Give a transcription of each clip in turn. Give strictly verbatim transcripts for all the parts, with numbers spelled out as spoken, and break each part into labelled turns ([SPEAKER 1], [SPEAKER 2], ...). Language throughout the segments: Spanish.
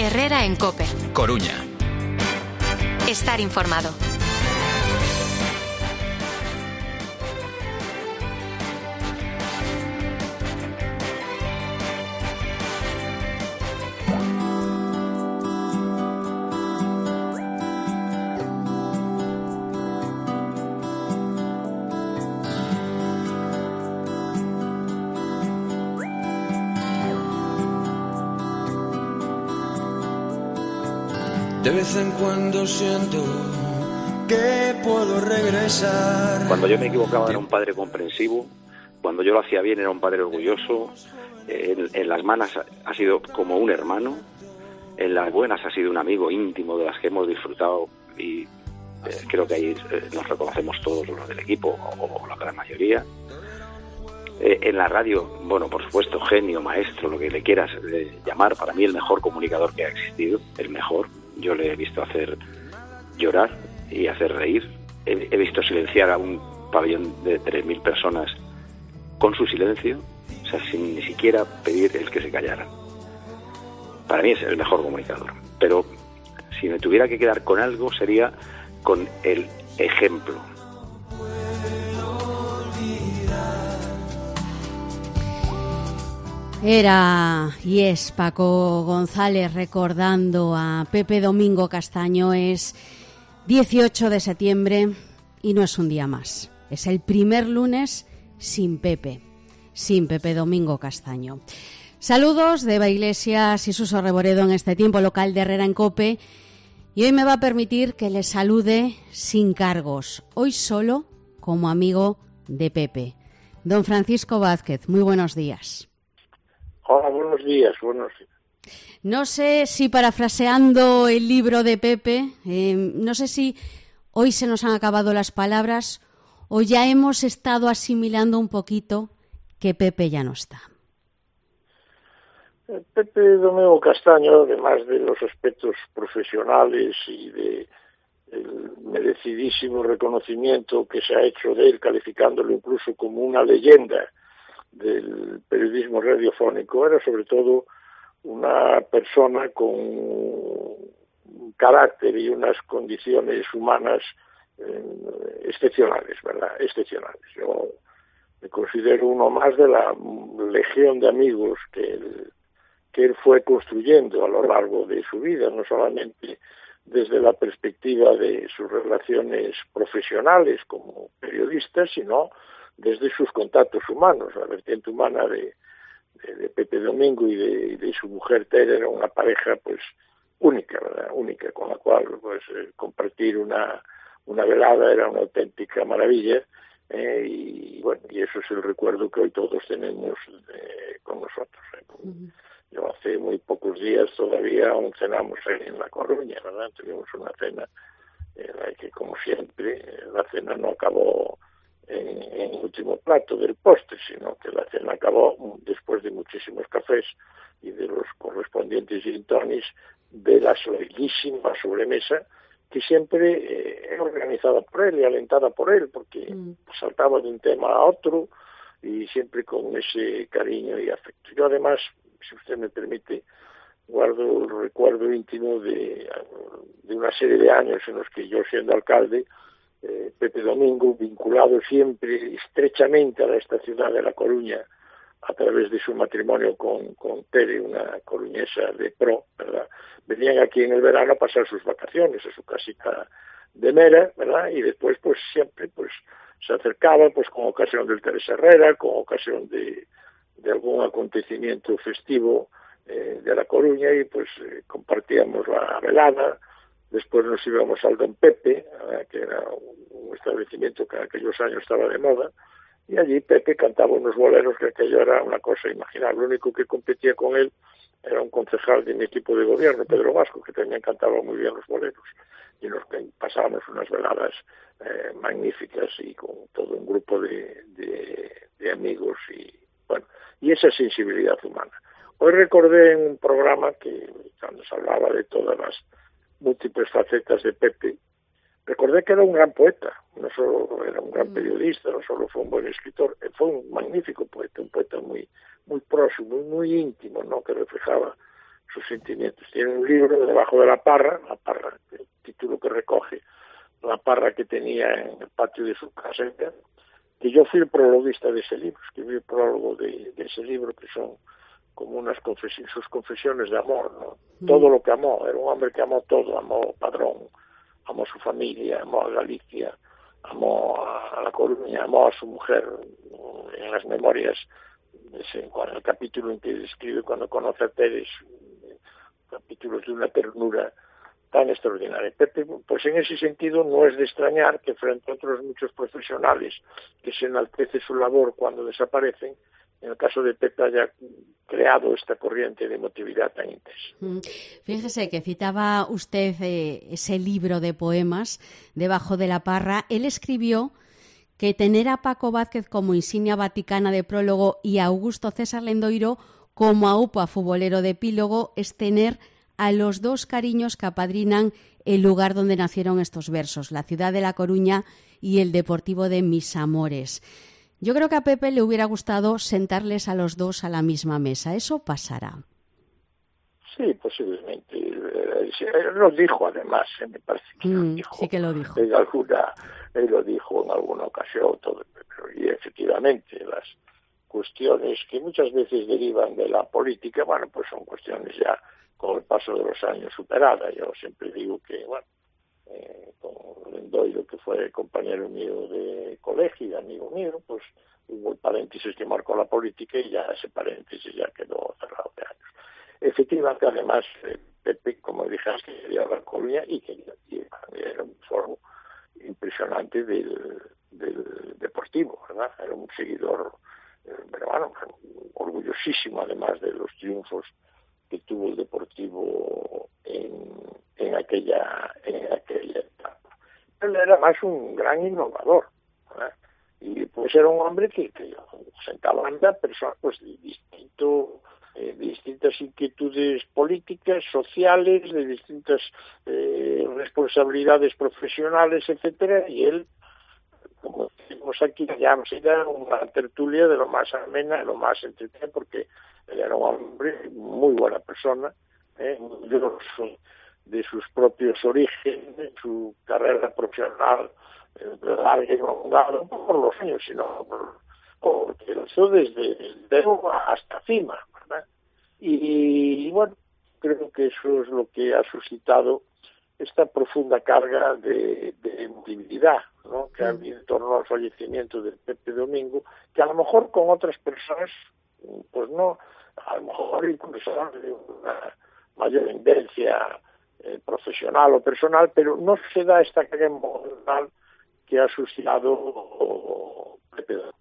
[SPEAKER 1] Herrera en COPE.
[SPEAKER 2] Coruña.
[SPEAKER 1] Estar informado.
[SPEAKER 3] De vez en cuando siento que puedo regresar.
[SPEAKER 4] Cuando yo me equivocaba era un padre comprensivo, cuando yo lo hacía bien era un padre orgulloso, en, en las malas ha sido como un hermano, en las buenas ha sido un amigo íntimo de las que hemos disfrutado y eh, creo que ahí eh, nos reconocemos todos los del equipo, o, o la gran mayoría. Eh, en la radio, bueno, por supuesto, genio, maestro, lo que le quieras eh, llamar, para mí el mejor comunicador que ha existido, el mejor. Yo le he visto hacer llorar y hacer reír. He, he visto silenciar a un pabellón de tres mil personas con su silencio, o sea, sin ni siquiera pedir el que se callaran. Para mí es el mejor comunicador. Pero si me tuviera que quedar con algo sería con el ejemplo.
[SPEAKER 5] Era y es Paco González recordando a Pepe Domingo Castaño. Es dieciocho de septiembre y no es un día más. Es el primer lunes sin Pepe, sin Pepe Domingo Castaño. Saludos de Eva Iglesias y Suso Reboredo en este tiempo local de Herrera en COPE. Y hoy me va a permitir que les salude sin cargos. Hoy solo como amigo de Pepe. Don Francisco Vázquez, muy buenos días.
[SPEAKER 6] Hola, buenos días, buenos días.
[SPEAKER 5] No sé si parafraseando el libro de Pepe, eh, no sé si hoy se nos han acabado las palabras o ya hemos estado asimilando un poquito que Pepe ya no está.
[SPEAKER 6] Pepe Domingo Castaño, además de los aspectos profesionales y de el merecidísimo reconocimiento que se ha hecho de él, calificándolo incluso como una leyenda del periodismo radiofónico, era sobre todo una persona con un carácter y unas condiciones humanas eh, excepcionales, ¿verdad? Excepcionales. Yo me considero uno más de la legión de amigos que él, que él fue construyendo a lo largo de su vida, no solamente desde la perspectiva de sus relaciones profesionales como periodista, sino desde sus contactos humanos. La vertiente humana de, de, de Pepe Domingo y de, de su mujer Tere era una pareja pues única, ¿verdad? Única, con la cual pues eh, compartir una, una velada era una auténtica maravilla, eh, y bueno, y eso es el recuerdo que hoy todos tenemos eh, con nosotros. ¿eh? Uh-huh. Yo hace muy pocos días todavía aún cenamos en La Coruña, ¿verdad? Tuvimos una cena en la que, como siempre, la cena no acabó en, en el último plato del postre, sino que la cena acabó después de muchísimos cafés y de los correspondientes gin tonics, de la larguísima sobremesa que siempre eh, era organizada por él y alentada por él, porque mm. saltaba de un tema a otro y siempre con ese cariño y afecto. Yo además, si usted me permite, guardo el recuerdo íntimo de, de una serie de años en los que yo, siendo alcalde, eh, Pepe Domingo, vinculado siempre estrechamente a esta ciudad de La Coruña, a través de su matrimonio con, con Tere, una coruñesa de pro, ¿verdad? Venían aquí en el verano a pasar sus vacaciones a su casita de Mera, ¿verdad? Y después, pues siempre, pues se acercaba, pues con ocasión del Teresa Herrera, con ocasión de, de algún acontecimiento festivo eh, de La Coruña, y pues eh, compartíamos la velada. Después nos íbamos al Don Pepe, ¿verdad? Que era un establecimiento que en aquellos años estaba de moda, y allí Pepe cantaba unos boleros que aquello era una cosa imaginable. Lo único que competía con él era un concejal de mi equipo de gobierno, Pedro Vasco, que también cantaba muy bien los boleros, y nos pasábamos unas veladas eh, magníficas y con todo un grupo de, de, de amigos y bueno, y esa sensibilidad humana. Hoy recordé en un programa que cuando se hablaba de todas las múltiples facetas de Pepe, recordé que era un gran poeta, no solo era un gran periodista, no solo fue un buen escritor, fue un magnífico poeta, un poeta muy muy próximo, muy, muy íntimo, ¿no? Que reflejaba sus sentimientos. Tiene un libro, Debajo de la parra, la parra, el título que recoge la parra que tenía en el patio de su casa, que yo fui el prologuista de ese libro, escribí el prólogo de, de ese libro, que son como unas confesiones, sus confesiones de amor, ¿no? Mm. Todo lo que amó, era un hombre que amó todo, amó Padrón, amó su familia, amó a Galicia, amó a La Coruña, amó a su mujer. En las memorias, ese, en el capítulo en que describe cuando conoce a Teres, capítulos de una ternura tan extraordinaria. Pepe, pues en ese sentido no es de extrañar que frente a otros muchos profesionales que se enaltece su labor cuando desaparecen, en el caso de Pepe haya creado esta corriente de emotividad tan intensa.
[SPEAKER 5] Fíjese que citaba usted eh, ese libro de poemas, Debajo de la parra. Él escribió que tener a Paco Vázquez como insignia vaticana de prólogo y a Augusto César Lendoiro como aupa futbolero de epílogo es tener a los dos cariños que apadrinan el lugar donde nacieron estos versos, la ciudad de La Coruña y el Deportivo de Mis Amores. Yo creo que a Pepe le hubiera gustado sentarles a los dos a la misma mesa. ¿Eso pasará?
[SPEAKER 6] Sí, posiblemente. Él lo dijo, además, me parece que
[SPEAKER 5] mm,
[SPEAKER 6] lo dijo.
[SPEAKER 5] Sí que lo dijo.
[SPEAKER 6] En alguna, él lo dijo en alguna ocasión. Todo, y efectivamente, las cuestiones que muchas veces derivan de la política, bueno, pues son cuestiones ya con el paso de los años superadas. Yo siempre digo que, bueno, eh, con Lendoiro, que fue compañero mío de colegio y amigo mío, pues hubo el paréntesis que marcó la política y ya ese paréntesis ya quedó cerrado de años. Efectivamente, además, eh, Pepe, como dije, que quería La Coruña y que era un foro impresionante del, del Deportivo, ¿verdad? Era un seguidor, eh, pero bueno, orgullosísimo además de los triunfos que tuvo el Deportivo en, en aquella en aquella etapa. Él era más un gran innovador, ¿verdad? Y pues era un hombre que, que sentaba a personas pues, de distinto Eh, de distintas inquietudes políticas, sociales, de distintas eh, responsabilidades profesionales, etcétera, y él, como decimos aquí, ya era una tertulia de lo más amena, de lo más entretenida, porque él era un hombre muy buena persona, eh, muy orgulloso de sus propios orígenes, de su carrera profesional eh, larga y prolongada, no por los años, sino por, porque lo hizo desde el dedo hasta cima. Y, y bueno, creo que eso es lo que ha suscitado esta profunda carga de, de emotividad, ¿no? Que ha habido en torno al fallecimiento de Pepe Domingo, que a lo mejor con otras personas, pues no, a lo mejor incluso de una mayor tendencia eh, profesional o personal, pero no se da esta carga emocional que ha suscitado Pepe Domingo.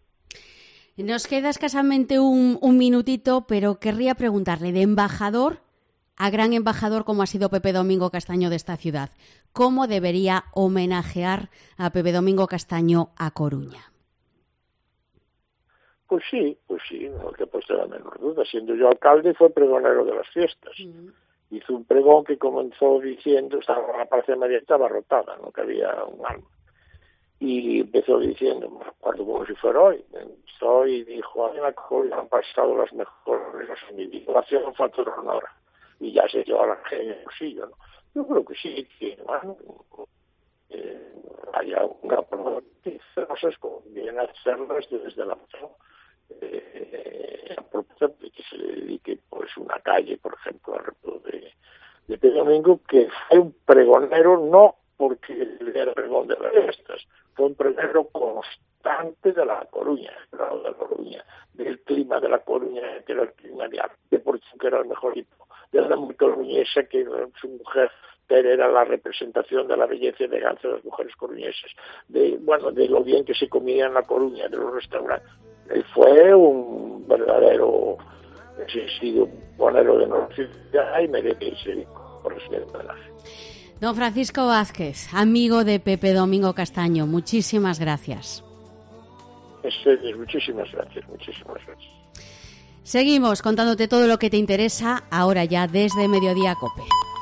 [SPEAKER 5] Nos queda escasamente un, un minutito, pero querría preguntarle, de embajador a gran embajador como ha sido Pepe Domingo Castaño de esta ciudad, ¿cómo debería homenajear a Pepe Domingo Castaño a Coruña?
[SPEAKER 6] Pues sí, pues sí, no te he puesto la menor duda. Siendo yo alcalde, fue pregonero de las fiestas. Mm. Hizo un pregón que comenzó diciendo, estaba, la Plaza de María estaba rotada, no cabía un alma. Y empezó diciendo, cuando como si fuera hoy, hoy dijo, a mí la Coruña han pasado las mejores horas en mi vida, la hacían falta de honor. Y ya se llevó a la gente en el bolsillo, ¿no? Yo creo que sí, que bueno, eh, haya una propuesta, cosas como bien hacerlas desde la mano. Eh, la propuesta de que se le dedique pues una calle, por ejemplo, al resto de, de Pedro Domingo, que fue un pregonero, no porque era pregón de las fiestas, fue un pregonero constante de La Coruña, de La Coruña, del clima de La Coruña, que era el clima de Deportivo, que era el mejor equipo, de la muy coruñesa, que su mujer era la representación de la belleza y elegancia de las mujeres coruñesas, de bueno, de lo bien que se comía en La Coruña, de los restaurantes. Él fue un verdadero, ha sido pionero de nuestra ciudad y merece por ese homenaje.
[SPEAKER 5] Don Francisco Vázquez, amigo de Pepe Domingo Castaño, muchísimas gracias.
[SPEAKER 6] Muchísimas gracias, muchísimas gracias.
[SPEAKER 5] Seguimos contándote todo lo que te interesa ahora ya desde Mediodía COPE.